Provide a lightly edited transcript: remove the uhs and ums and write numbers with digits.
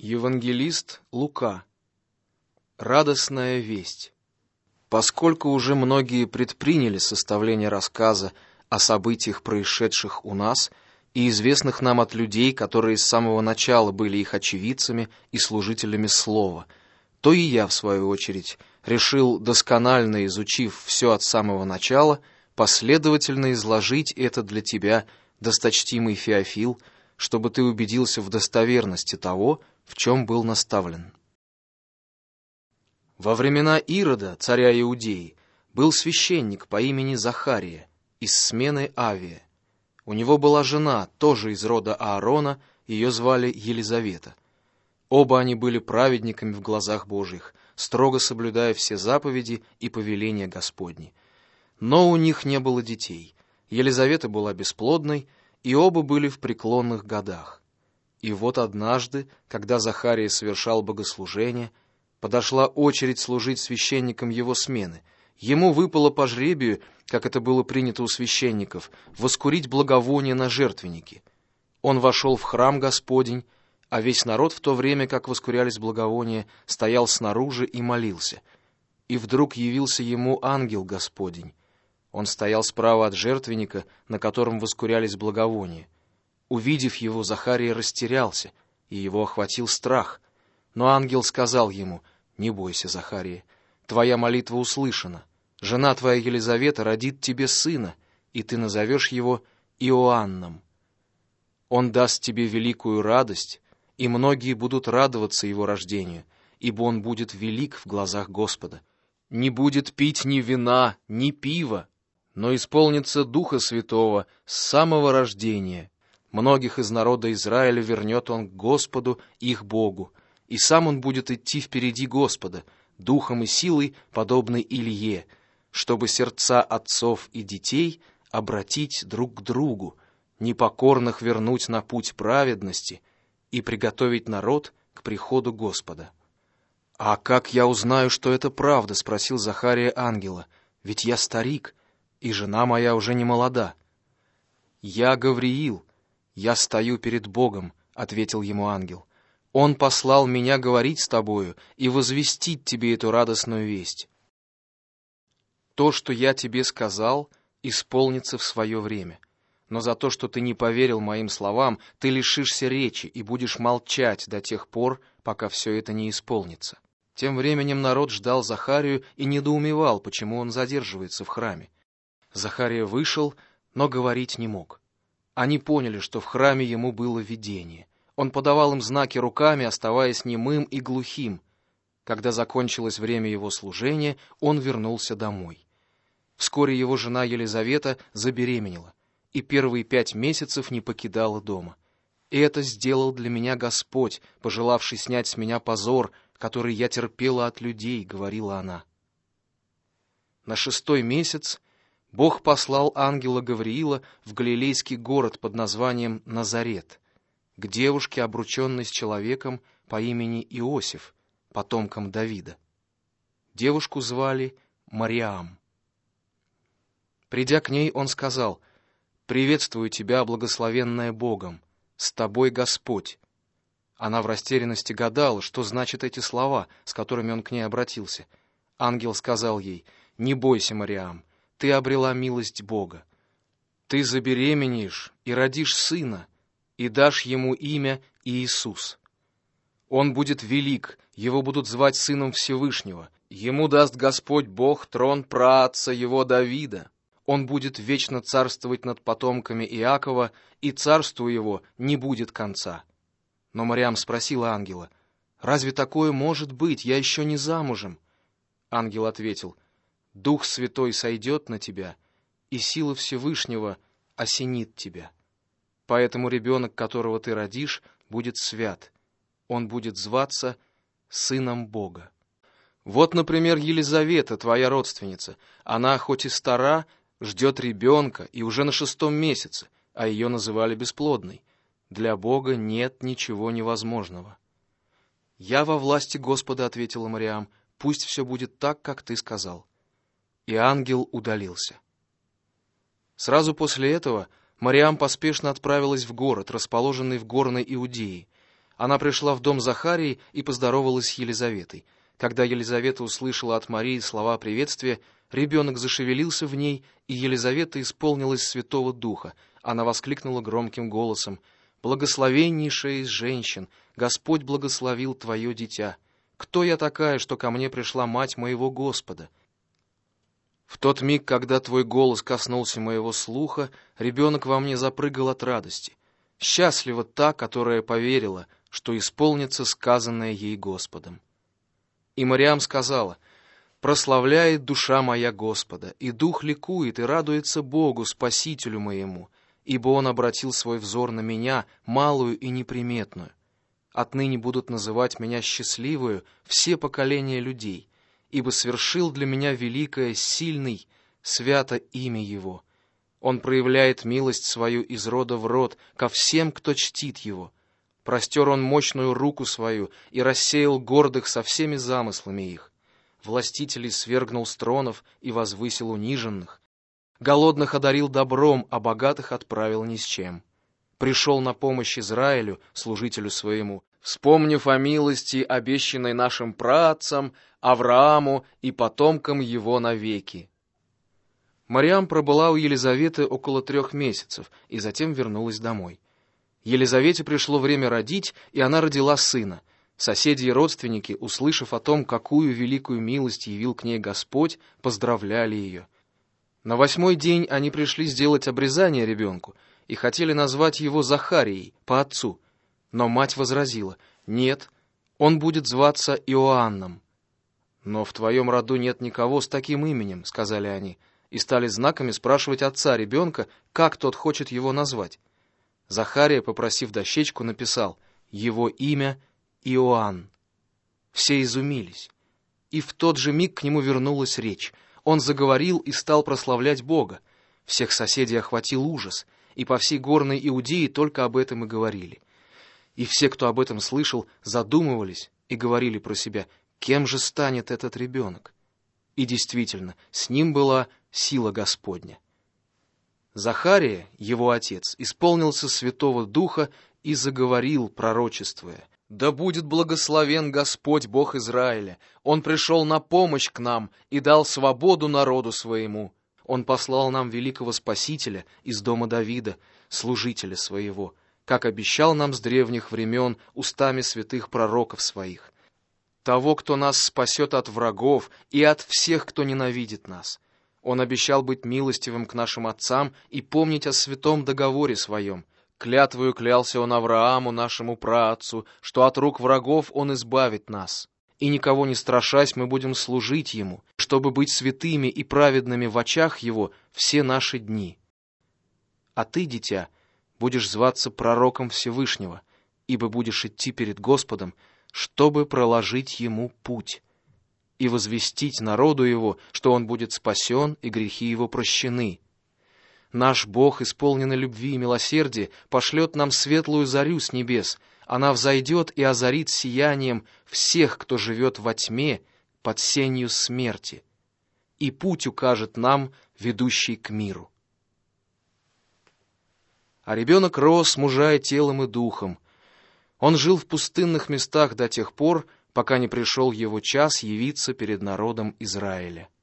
Евангелист Лука. Радостная весть. Поскольку уже многие предприняли составление рассказа о событиях, происшедших у нас, и известных нам от людей, которые с самого начала были их очевидцами и служителями слова, то и я, в свою очередь, решил, досконально изучив все от самого начала, последовательно изложить это для тебя, досточтимый Феофил, чтобы ты убедился в достоверности того, в чем был наставлен. Во времена Ирода, царя Иудеи, был священник по имени Захария из смены Авия. У него была жена, тоже из рода Аарона, ее звали Елизавета. Оба они были праведниками в глазах Божьих, строго соблюдая все заповеди и повеления Господни. Но у них не было детей. Елизавета была бесплодной, и оба были в преклонных годах. И вот однажды, когда Захария совершал богослужение, подошла очередь служить священником его смены. Ему выпало по жребию, как это было принято у священников, воскурить благовоние на жертвеннике. Он вошел в храм Господень, а весь народ в то время, как воскурялись благовония, стоял снаружи и молился. И вдруг явился ему ангел Господень. Он стоял справа от жертвенника, на котором воскурялись благовония. Увидев его, Захария растерялся, и его охватил страх. Но ангел сказал ему: «Не бойся, Захария, твоя молитва услышана. Жена твоя Елизавета родит тебе сына, и ты назовешь его Иоанном. Он даст тебе великую радость, и многие будут радоваться его рождению, ибо он будет велик в глазах Господа. Не будет пить ни вина, ни пива, но исполнится Духа Святого с самого рождения. Многих из народа Израиля вернет он к Господу, их Богу, и сам он будет идти впереди Господа, духом и силой, подобной Илие, чтобы сердца отцов и детей обратить друг к другу, непокорных вернуть на путь праведности и приготовить народ к приходу Господа». «А как я узнаю, что это правда?» — спросил Захария ангела. «Ведь я старик, и жена моя уже не молода». «Я Гавриил, я стою перед Богом», — ответил ему ангел. «Он послал меня говорить с тобою и возвестить тебе эту радостную весть. То, что я тебе сказал, исполнится в свое время. Но за то, что ты не поверил моим словам, ты лишишься речи и будешь молчать до тех пор, пока все это не исполнится». Тем временем народ ждал Захарию и недоумевал, почему он задерживается в храме. Захария вышел, но говорить не мог. Они поняли, что в храме ему было видение. Он подавал им знаки руками, оставаясь немым и глухим. Когда закончилось время его служения, он вернулся домой. Вскоре его жена Елизавета забеременела, и первые 5 месяцев не покидала дома. «И это сделал для меня Господь, пожелавший снять с меня позор, который я терпела от людей», — говорила она. На 6-й месяц Бог послал ангела Гавриила в галилейский город под названием Назарет, к девушке, обрученной с человеком по имени Иосиф, потомком Давида. Девушку звали Мариам. Придя к ней, он сказал: «Приветствую тебя, благословенная Богом, с тобой Господь». Она в растерянности гадала, что значат эти слова, с которыми он к ней обратился. Ангел сказал ей: «Не бойся, Мариам, ты обрела милость Бога. Ты забеременеешь и родишь сына, и дашь ему имя Иисус. Он будет велик, его будут звать Сыном Всевышнего. Ему даст Господь Бог трон праотца его Давида. Он будет вечно царствовать над потомками Иакова, и царству его не будет конца». Но Мариам спросила ангела: «Разве такое может быть? Я еще не замужем». Ангел ответил: «Дух Святой сойдет на тебя, и сила Всевышнего осенит тебя. Поэтому ребенок, которого ты родишь, будет свят. Он будет зваться Сыном Бога». Вот, например, Елизавета, твоя родственница. Она, хоть и стара, ждет ребенка, и уже на 6-м месяце, а ее называли бесплодной. Для Бога нет ничего невозможного. «Я во власти Господа», — ответила Мариам, — «пусть все будет так, как ты сказал». И ангел удалился. Сразу после этого Мариам поспешно отправилась в город, расположенный в горной Иудее. Она пришла в дом Захарии и поздоровалась с Елизаветой. Когда Елизавета услышала от Марии слова приветствия, ребенок зашевелился в ней, и Елизавета исполнилась Святого Духа. Она воскликнула громким голосом: «Благословеннейшая из женщин, Господь благословил твое дитя. Кто я такая, что ко мне пришла мать моего Господа?» В тот миг, когда твой голос коснулся моего слуха, ребенок во мне запрыгал от радости. Счастлива та, которая поверила, что исполнится сказанное ей Господом. И Мариам сказала: «Прославляет душа моя Господа, и дух ликует и радуется Богу, Спасителю моему, ибо Он обратил свой взор на меня, малую и неприметную. Отныне будут называть меня счастливою все поколения людей, ибо свершил для меня великое, сильный, свято имя Его. Он проявляет милость свою из рода в род ко всем, кто чтит Его. Простер Он мощную руку свою и рассеял гордых со всеми замыслами их. Властителей свергнул с тронов и возвысил униженных. Голодных одарил добром, а богатых отправил ни с чем. Пришел на помощь Израилю, служителю своему, вспомнив о милости, обещанной нашим праотцам, Аврааму и потомкам его навеки». Мариам пробыла у Елизаветы около 3 месяцев и затем вернулась домой. Елизавете пришло время родить, и она родила сына. Соседи и родственники, услышав о том, какую великую милость явил к ней Господь, поздравляли ее. На 8-й день они пришли сделать обрезание ребенку и хотели назвать его Захарией, по отцу. Но мать возразила: «Нет, он будет зваться Иоанном». «Но в твоем роду нет никого с таким именем», — сказали они, и стали знаками спрашивать отца ребенка, как тот хочет его назвать. Захария, попросив дощечку, написал: «Его имя Иоанн». Все изумились, и в тот же миг к нему вернулась речь. Он заговорил и стал прославлять Бога. Всех соседей охватил ужас, и по всей горной Иудее только об этом и говорили. И все, кто об этом слышал, задумывались и говорили про себя: кем же станет этот ребенок? И действительно, с ним была сила Господня. Захария, его отец, исполнился Святого Духа и заговорил, пророчествуя: «Да будет благословен Господь Бог Израиля! Он пришел на помощь к нам и дал свободу народу своему. Он послал нам великого Спасителя из дома Давида, служителя своего, как обещал нам с древних времен устами святых пророков своих. Того, кто нас спасет от врагов и от всех, кто ненавидит нас. Он обещал быть милостивым к нашим отцам и помнить о святом договоре своем. Клятвою клялся он Аврааму, нашему праотцу, что от рук врагов он избавит нас. И никого не страшась, мы будем служить ему, чтобы быть святыми и праведными в очах его все наши дни. А ты, дитя, будешь зваться пророком Всевышнего, ибо будешь идти перед Господом, чтобы проложить ему путь и возвестить народу его, что он будет спасен и грехи его прощены. Наш Бог, исполненный любви и милосердия, пошлет нам светлую зарю с небес. Она взойдет и озарит сиянием всех, кто живет во тьме под сенью смерти, и путь укажет нам, ведущий к миру». А ребенок рос, мужая телом и духом. Он жил в пустынных местах до тех пор, пока не пришел его час явиться перед народом Израиля.